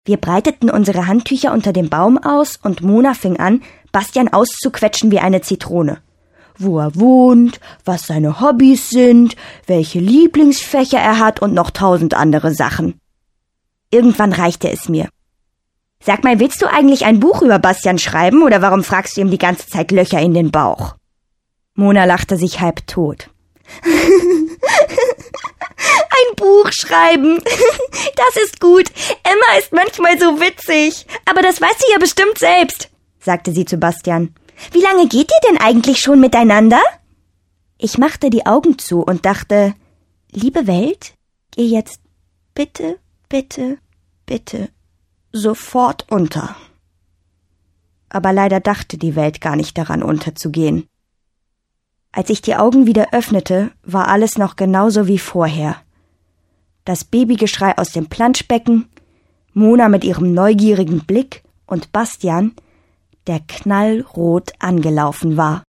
Wir breiteten unsere Handtücher unter dem Baum aus und Mona fing an, Bastian auszuquetschen wie eine Zitrone. Wo er wohnt, was seine Hobbys sind, welche Lieblingsfächer er hat und noch 1000 andere Sachen. Irgendwann reichte es mir. Sag mal, willst du eigentlich ein Buch über Bastian schreiben oder warum fragst du ihm die ganze Zeit Löcher in den Bauch? Mona lachte sich halb tot. Ein Buch schreiben. Das ist gut. Emma ist manchmal so witzig. Aber das weiß sie ja bestimmt selbst, sagte sie zu Bastian. Wie lange geht ihr denn eigentlich schon miteinander? Ich machte die Augen zu und dachte, liebe Welt, geh jetzt bitte, bitte, bitte sofort unter. Aber leider dachte die Welt gar nicht daran, unterzugehen. Als ich die Augen wieder öffnete, war alles noch genauso wie vorher. Das Babygeschrei aus dem Planschbecken, Mona mit ihrem neugierigen Blick und Bastian, der knallrot angelaufen war.